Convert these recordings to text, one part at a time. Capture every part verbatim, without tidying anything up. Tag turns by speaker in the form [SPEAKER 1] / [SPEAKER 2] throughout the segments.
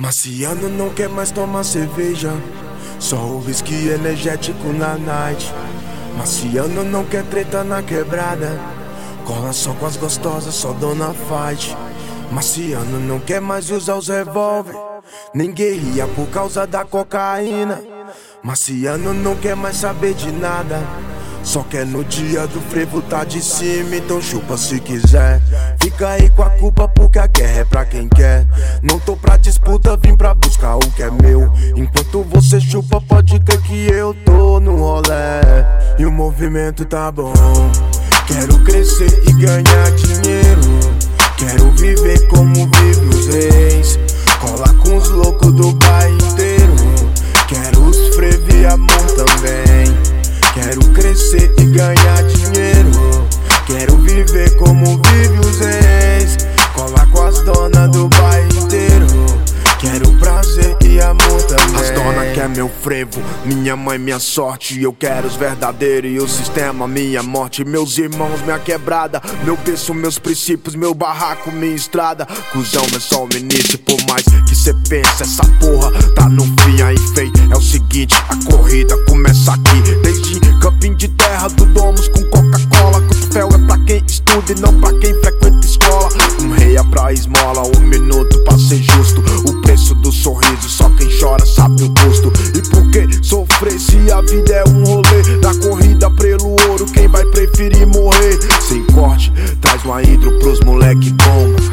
[SPEAKER 1] Marciano não quer mais tomar cerveja, só o whisky energético na night. Marciano não quer treta na quebrada, cola só com as gostosas, só dona fight. Marciano não quer mais usar os revólver, nem guerrilha por causa da cocaína. Marciano não quer mais saber de nada, só quer no dia do frevo tá de cima. Então chupa se quiser, fica aí com a culpa porque a guerra é pra quem quer. Não tô pra disputa, vim pra buscar o que é meu. Enquanto você chupa, pode crer que eu tô no rolê. E o movimento tá bom, quero crescer e ganhar dinheiro. Quero viver como vive os reis, cola com os loucos do bairro inteiro. Quero os frevo e amor também. Quero crescer e ganhar dinheiro. Quero viver como vive os reis, cola com as donas do bairro inteiro. Quero prazer e amor também. As donas quer meu frevo, minha mãe minha sorte. Eu quero os verdadeiros e o sistema minha morte. Meus irmãos minha quebrada, meu berço meus princípios, meu barraco minha estrada. Cusão é só o início, por mais que cê pensa, essa porra tá no fim aí feio. É o seguinte, a corrida começa aqui. Desde camping de terra do Domus com Coca-Cola. Cutufel é pra quem estuda e não pra quem frequenta escola. Um rei é pra esmola, um minuto pra ser justo. O preço do sorriso, só quem chora sabe o custo. E por que sofrer se a vida é um rolê? Da corrida pelo ouro, quem vai preferir morrer? Sem corte, traz uma hidro pros moleque bomba.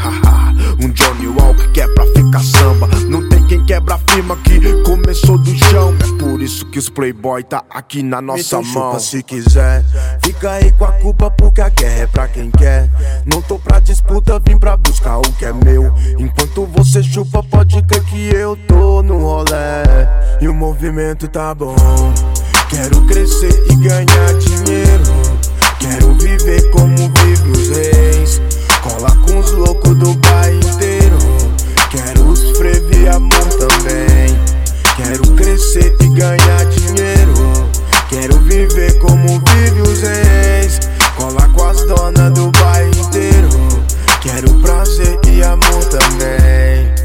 [SPEAKER 1] Um Johnny Walker que é pra ficar samba. Não tem quem quebra a firma que começou do chão. É por isso que os playboy tá aqui na nossa
[SPEAKER 2] então
[SPEAKER 1] mão.
[SPEAKER 2] Chupa se quiser, fica aí com a culpa porque a guerra é pra quem quer. Não tô pra disputa, vim pra buscar o que é meu. Enquanto você chupa, pode crer que eu tô no rolê. E o movimento tá bom, quero crescer e ganhar dinheiro. Quero viver como vive os reis, cola com os loucos do bairro inteiro. Quero os frevo e amor também. Quero crescer e ganhar dinheiro. Quero viver como vive os reis, cola com as donas do bairro inteiro. Quero prazer e amor também.